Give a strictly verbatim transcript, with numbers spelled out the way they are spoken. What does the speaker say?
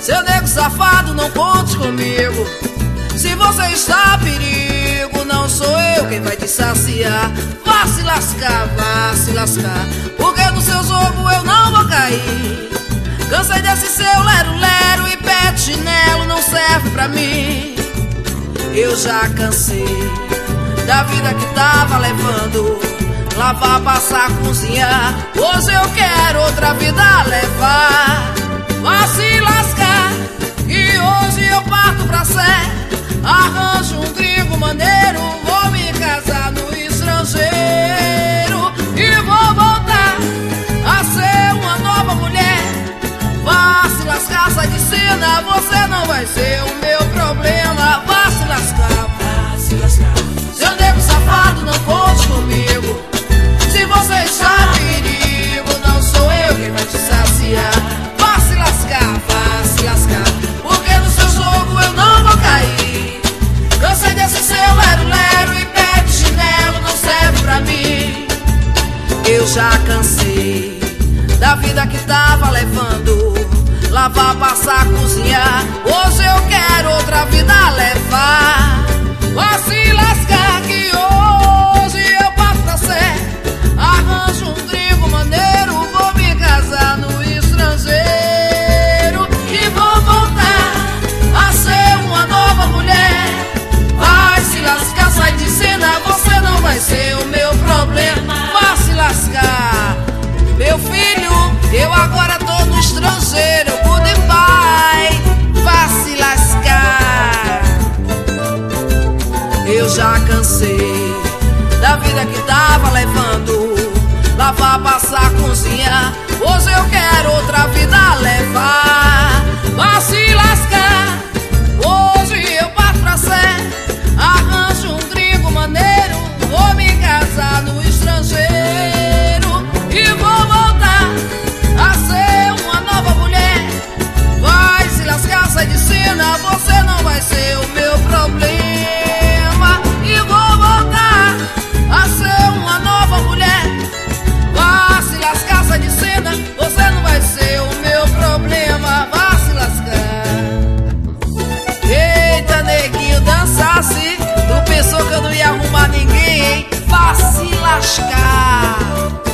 Seu nego safado, não conte comigo. Se você está a perigo, não sou eu quem vai te saciar. Vá se lascar, vá se lascar, porque no seu jogo eu não vou cair. Cansei desse seu lero-lero e pé de chinelo não serve pra mim. Eu já cansei da vida que tava levando, lavar, passar, cozinhar. Hoje eu quero outra vida levar. Vá se lascar, e hoje eu parto pra sé. Arranjo um gringo maneiro, vou me casar no estrangeiro e vou voltar a ser uma nova mulher. Vá se lascar, sai de cena, você não vai ser o meu problema. Vá se lascar, vá se lascar. Seu nego safado, não conte comigo. Se você está em perigo, não sou eu quem vai te saciar. Vá se lascar, vá se lascar, porque no seu jogo eu não vou cair. Cansei desse seu lero-lero e pé de chinelo não serve pra mim. Eu já cansei da vida que tava levando, lavar, passar, cozinhar. Hoje eu quero outra vida levar. Vá se lascar, que hoje eu passo pra sé. Arranjo um gringo maneiro, vou me casar no estrangeiro e vou voltar a ser uma nova mulher. Vai se lascar, sai de cena, você não vai ser o meu problema. Vá se lascar, meu filho, eu agora tô no estrangeiro. Goodbye, vá se lascar. Eu já cansei da vida que tava levando, lavar, passar, cozinhar. Hoje eu quero outra vida levar. Vá se lascar, hoje eu parto pra sé. Arranjo um gringo maneiro, vou me casar no estrangeiro e vou voltar a ser uma nova mulher. Vai se lascar, sai de cena, você não vai ser o meu problema. E vou voltar a ser uma nova mulher. Vá se lascar, sai de cena, você não vai ser o meu problema. Vá se lascar. Eita, neguinho, dançasse, tu pensou que eu não ia arrumar ninguém, hein? Vá se lascar.